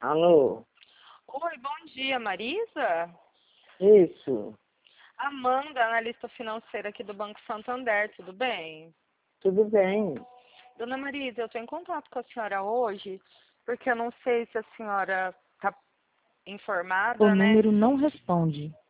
Alô? Oi, bom dia, Marisa? Isso, Amanda, analista financeira aqui do Banco Santander, tudo bem? tudo bem. Dona Marisa, eu estou em contato com a senhora hoje, porque eu não sei se a senhora está O informada, né? número não responde.